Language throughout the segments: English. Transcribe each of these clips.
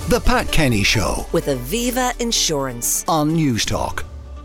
The Pat Kenny Show with Aviva Insurance on Newstalk.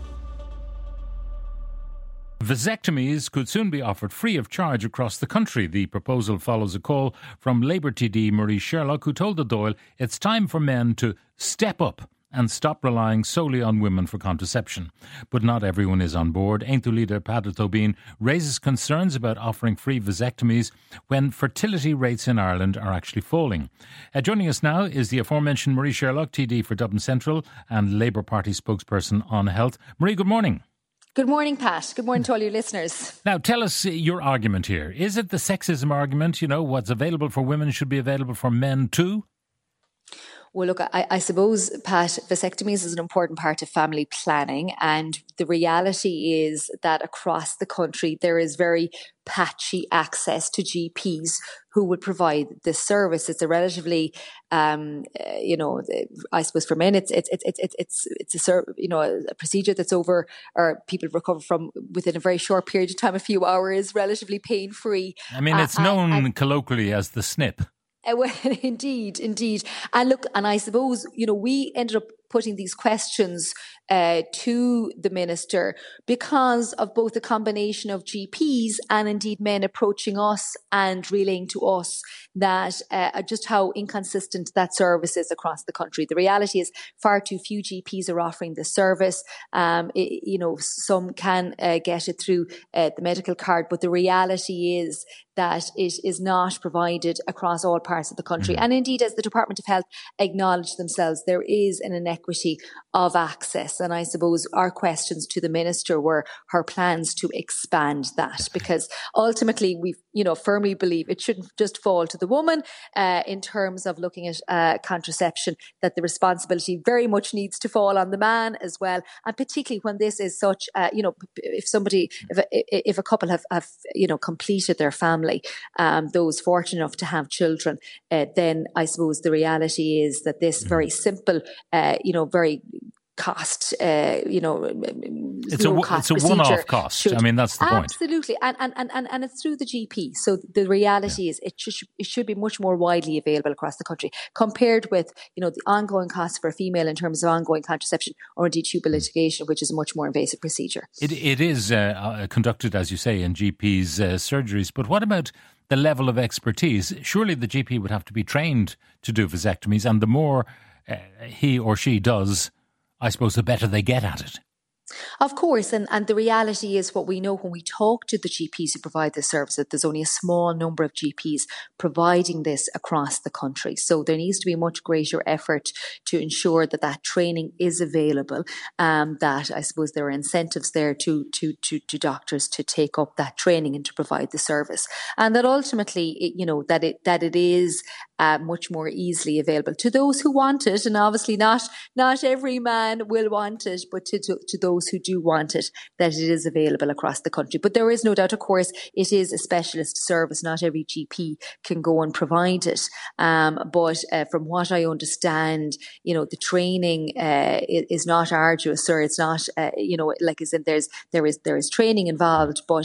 Vasectomies could soon be offered free of charge across the country. The proposal follows a call from Labour TD Marie Sherlock, who told the Dáil it's time for men to step up and stop relying solely on women for contraception. But not everyone is on board. Aontú leader Peadar Tóibín raises concerns about offering free vasectomies when fertility rates in Ireland are actually falling. Joining us now is the aforementioned Marie Sherlock, TD for Dublin Central and Labour Party spokesperson on health. Marie, good morning. Good morning, Pat. Good morning to all your listeners. Now, tell us your argument here. Is it the sexism argument, what's available for women should be available for men too? Well, look, I suppose, Pat, vasectomies is an important part of family planning, and the reality is that across the country there is very patchy access to GPs who would provide this service. It's a relatively, I suppose for men, it's a procedure that's over, or people recover from within a very short period of time, a few hours, relatively pain free. I mean, it's known colloquially as the snip. Well, indeed. And look, and I suppose, we ended up putting these questions to the minister because of both the combination of GPs and indeed men approaching us and relaying to us that just how inconsistent that service is across the country. The reality is far too few GPs are offering this service. Some can get it through the medical card, but the reality is that it is not provided across all parts of the country. And indeed, as the Department of Health acknowledged themselves, there is an inequity of access. And I suppose our questions to the minister were her plans to expand that, because ultimately we firmly believe it shouldn't just fall to the woman in terms of looking at contraception, that the responsibility very much needs to fall on the man as well. And particularly when this is such, if a couple have completed their family, those fortunate enough to have children, then I suppose the reality is that this very simple, very cost, it's a one-off cost. I mean, that's the point. Absolutely, and it's through the GP. So the reality is it should be much more widely available across the country compared with the ongoing costs for a female in terms of ongoing contraception or indeed tubal litigation, which is a much more invasive procedure. It is conducted, as you say, in GPs' surgeries. But what about the level of expertise? Surely the GP would have to be trained to do vasectomies, and the more he or she does, I suppose the better they get at it. Of course, and the reality is what we know when we talk to the GPs who provide this service, that there's only a small number of GPs providing this across the country. So there needs to be much greater effort to ensure that training is available, that I suppose there are incentives there to doctors to take up that training and to provide the service. And that ultimately, that it is much more easily available to those who want it. And obviously not every man will want it, but to those who do want it, that it is available across the country. But there is no doubt, of course, it is a specialist service. Not every GP can go and provide it. But from what I understand, the training is not arduous, or it's not, there is training involved, but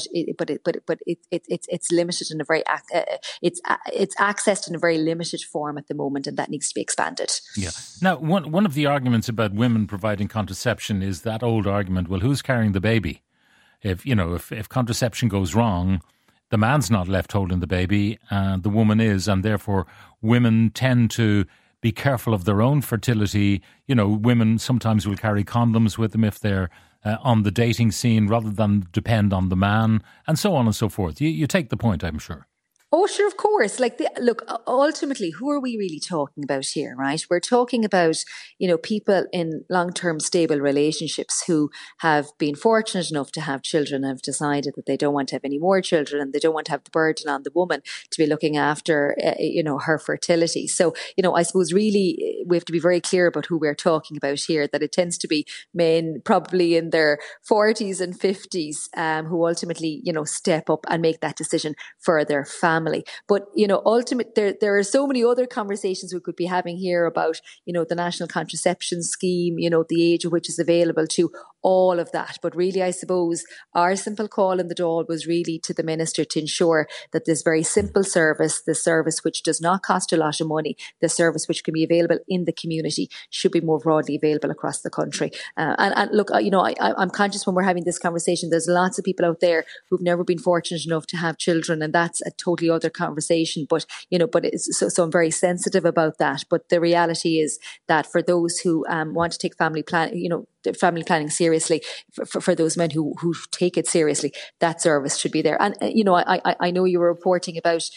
it's limited in a very it's accessed in a very limited form at the moment, and that needs to be expanded. Yeah. Now, one of the arguments about women providing contraception is that old argument, well, who's carrying the baby? If contraception goes wrong, the man's not left holding the baby, the woman is, and therefore women tend to be careful of their own fertility. Women sometimes will carry condoms with them if they're on the dating scene rather than depend on the man, and so on and so forth. You take the point, I'm sure. Oh, sure, of course. Look, ultimately, who are we really talking about here, right? We're talking about, people in long-term stable relationships who have been fortunate enough to have children and have decided that they don't want to have any more children, and they don't want to have the burden on the woman to be looking after, her fertility. So, I suppose really we have to be very clear about who we're talking about here, that it tends to be men probably in their 40s and 50s who ultimately, step up and make that decision for their family. But, there are so many other conversations we could be having here about, the National Contraception Scheme, the age at which is available to all of that. But really, I suppose our simple call in the Dáil was really to the Minister to ensure that this very simple service, the service which does not cost a lot of money, the service which can be available in the community, should be more broadly available across the country. And look, I'm conscious when we're having this conversation, there's lots of people out there who've never been fortunate enough to have children, and that's a totally other conversation. But so I'm very sensitive about that. But the reality is that for those who want to take family planning seriously, for those men who take it seriously, that service should be there. And I know you were reporting about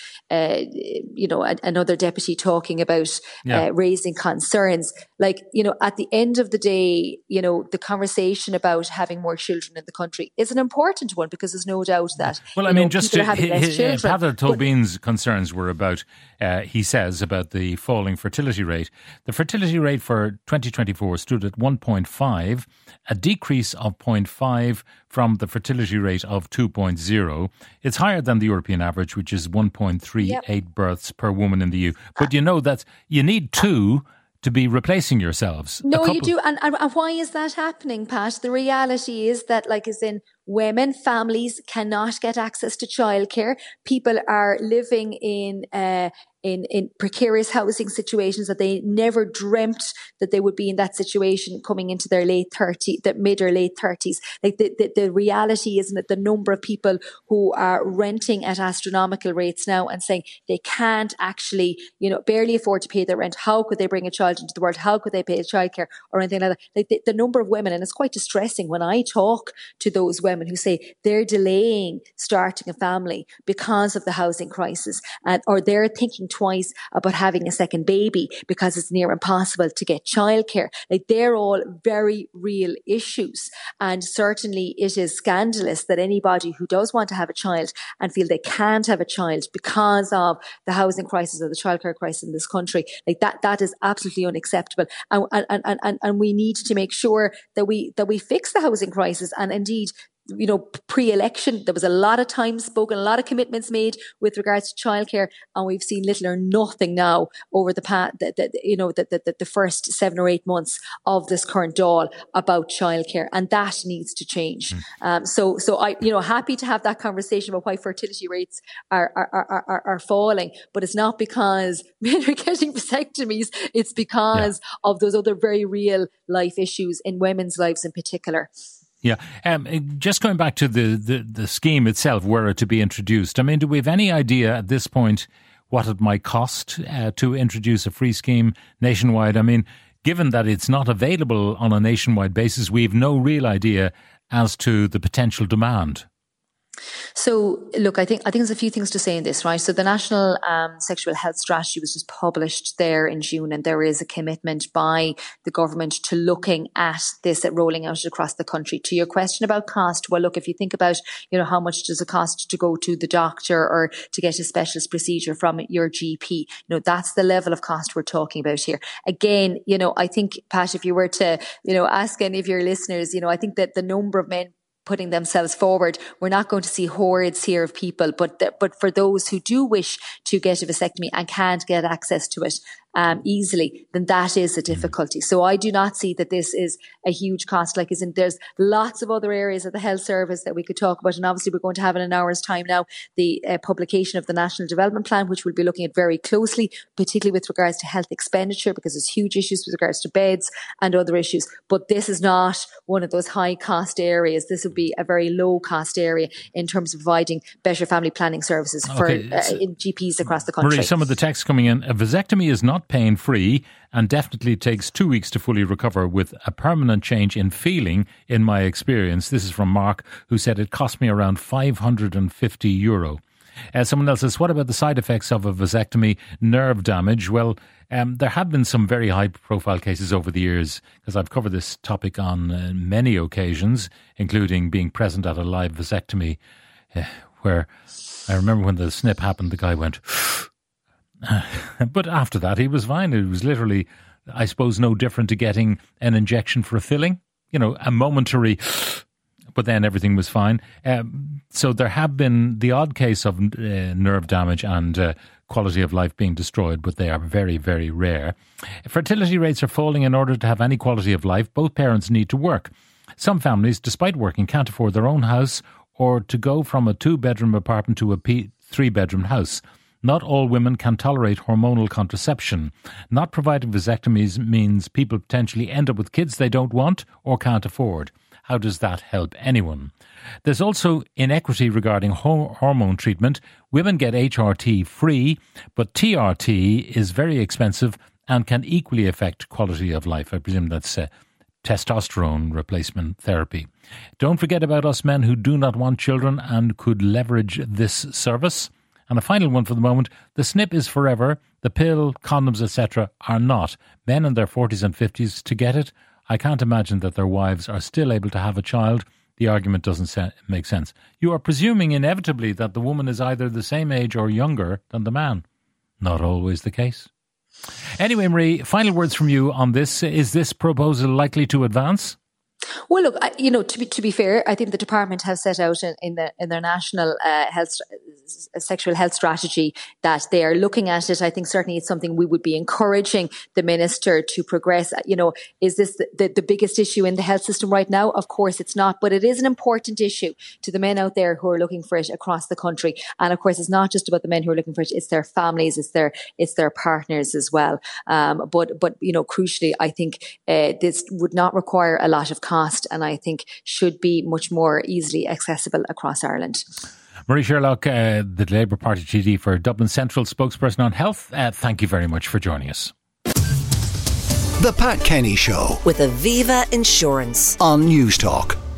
another deputy talking about raising concerns. Like, at the end of the day, the conversation about having more children in the country is an important one, because there's no doubt that Pavel Tobin's concerns were about, he says, about the falling fertility rate. The fertility rate for 2024 stood at 1.5, a decrease of 0.5 from the fertility rate of 2.0. It's higher than the European average, which is 1.38 births per woman in the EU. But that you need two to be replacing yourselves. No, you do. And why is that happening, Pat? The reality is that, women, families cannot get access to childcare. People are living in precarious housing situations that they never dreamt that they would be in that situation coming into their mid or late 30s. Like the reality is that the number of people who are renting at astronomical rates now and saying they can't actually, barely afford to pay their rent. How could they bring a child into the world? How could they pay childcare or anything like that? Like the number of women, and it's quite distressing when I talk to those women who say they're delaying starting a family because of the housing crisis, or they're thinking twice about having a second baby because it's near impossible to get childcare. Like, they're all very real issues. And certainly it is scandalous that anybody who does want to have a child and feel they can't have a child because of the housing crisis or the childcare crisis in this country, like that is absolutely unacceptable. And we need to make sure that we fix the housing crisis. And indeed, pre-election, there was a lot of time spoken, a lot of commitments made with regards to childcare, and we've seen little or nothing now over the first 7 or 8 months of this current Dáil about childcare, and that needs to change. So I, happy to have that conversation about why fertility rates are falling, but it's not because men are getting vasectomies; it's because of those other very real life issues in women's lives in particular. Yeah. Just going back to the scheme itself, were it to be introduced, I mean, do we have any idea at this point what it might cost to introduce a free scheme nationwide? I mean, given that it's not available on a nationwide basis, we have no real idea as to the potential demand. So, look, I think there's a few things to say in this, right? So the National Sexual Health Strategy was just published there in June, and there is a commitment by the government to looking at this, at rolling out across the country. To your question about cost, well, look, if you think about, how much does it cost to go to the doctor or to get a specialist procedure from your GP, that's the level of cost we're talking about here. Again, I think, Pat, if you were to, ask any of your listeners, I think that the number of men putting themselves forward, we're not going to see hordes here of people, but for those who do wish to get a vasectomy and can't get access to it easily, then that is a difficulty. So I do not see that this is a huge cost. There's lots of other areas of the health service that we could talk about, and obviously we're going to have in an hour's time now the publication of the National Development Plan, which we'll be looking at very closely, particularly with regards to health expenditure, because there's huge issues with regards to beds and other issues. But this is not one of those high cost areas. This would be a very low cost area in terms of providing better family planning services in GPs across the country. Marie, some of the text coming in: a vasectomy is not pain-free and definitely takes 2 weeks to fully recover, with a permanent change in feeling, in my experience. This is from Mark, who said it cost me around €550. Someone else says, what about the side effects of a vasectomy? Nerve damage? Well, there have been some very high-profile cases over the years, because I've covered this topic on many occasions, including being present at a live vasectomy, where I remember when the snip happened, the guy went... But after that, he was fine. It was literally, I suppose, no different to getting an injection for a filling. A momentary, but then everything was fine. So there have been the odd case of nerve damage and quality of life being destroyed, but they are very, very rare. Fertility rates are falling. In order to have any quality of life, both parents need to work. Some families, despite working, can't afford their own house or to go from a 2-bedroom apartment to a 3-bedroom house. Not all women can tolerate hormonal contraception. Not providing vasectomies means people potentially end up with kids they don't want or can't afford. How does that help anyone? There's also inequity regarding hormone treatment. Women get HRT free, but TRT is very expensive and can equally affect quality of life. I presume that's testosterone replacement therapy. Don't forget about us men who do not want children and could leverage this service. And a final one for the moment, the snip is forever, the pill, condoms, etc. are not. Men in their 40s and 50s to get it, I can't imagine that their wives are still able to have a child. The argument doesn't make sense. You are presuming inevitably that the woman is either the same age or younger than the man. Not always the case. Anyway, Marie, final words from you on this. Is this proposal likely to advance? Well, look, to be fair, I think the department have set out in their national sexual health strategy that they are looking at it. I think certainly it's something we would be encouraging the minister to progress. Is this the biggest issue in the health system right now? Of course it's not, but it is an important issue to the men out there who are looking for it across the country. And of course, it's not just about the men who are looking for it; it's their families, it's their partners as well. But crucially, I think this would not require a lot of cost, and I think should be much more easily accessible across Ireland. Marie Sherlock, the Labour Party TD for Dublin Central, spokesperson on health, thank you very much for joining us. The Pat Kenny Show with Aviva Insurance on News Talk.